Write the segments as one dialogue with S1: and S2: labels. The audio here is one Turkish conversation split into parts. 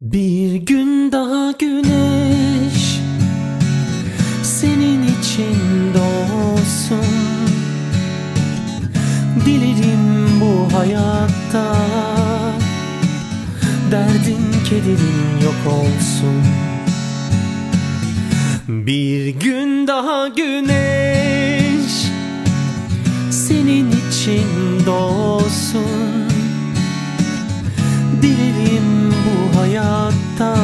S1: Bir gün daha güneş senin için doğsun. Dilerim bu hayatta derdin kederin yok olsun. Bir gün daha güneş senin için doğsun. Dilerim bu hayatta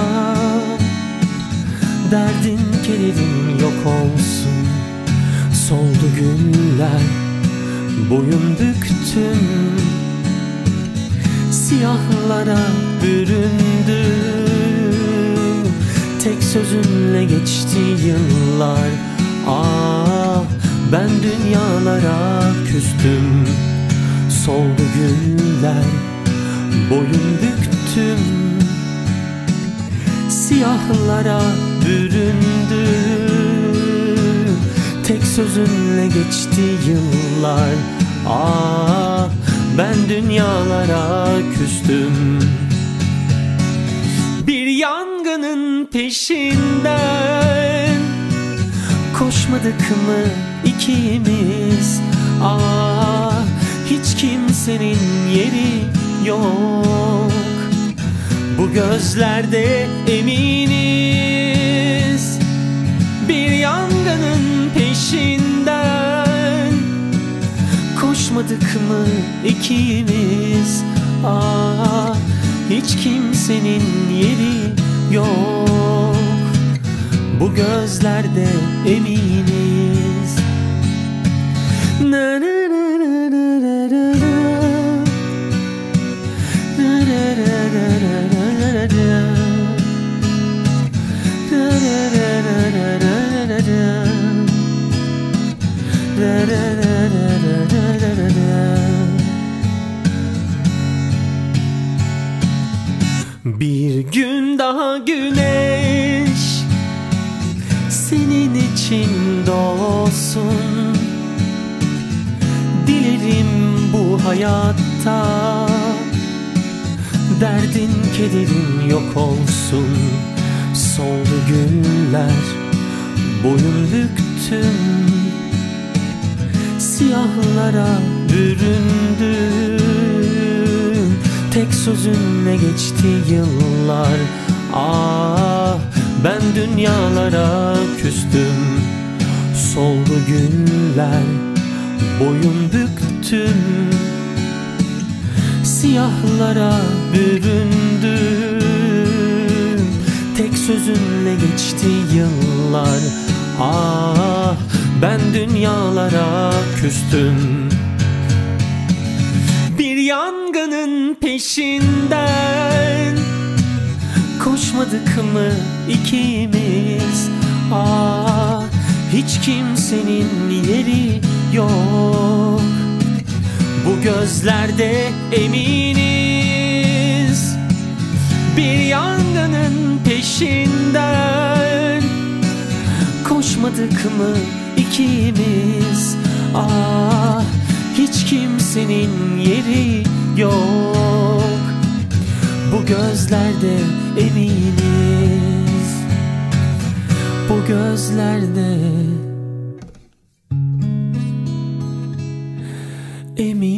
S1: derdin kederin yok olsun. Soldu güller, boyun büktüm, siyahlara büründü. Tek sözünle geçti yıllar. Ah, ben dünyalara küstüm. Soldu güller, boyun büktüm, siyahlara büründü. Tek sözünle geçti yıllar. Ah, ben dünyalara küstüm. Bir yangının peşinden koşmadık mı ikimiz? Ah, hiç kimsenin yeri yok bu gözlerde, eminiz. Bir yangının peşinden koşmadık mı ikimiz? Ah, hiç kimsenin yeri yok bu gözlerde, eminiz. Na na na na na na na. Bir gün daha güneş senin için doğsun. Dilerim bu hayatta derdin kederin yok olsun. Soldu güller, boyun büktüm, siyahlara büründüm. Tek sözünle geçti yıllar. Ah, ben dünyalara küstüm. Soldu güller, boyun büktüm, siyahlara büründüm. Tek sözünle geçti yıllar. Ah, ben dünyalara küstüm. Bir yangının peşinden koşmadık mı ikimiz? Ah, hiç kimsenin yeri yok bu gözlerde, eminiz. Bir yangının peşinden koşmadık mı ikimiz? Ah, hiç kimsenin yeri yok bu gözlerde, eminiz. Bu gözlerde eminiz.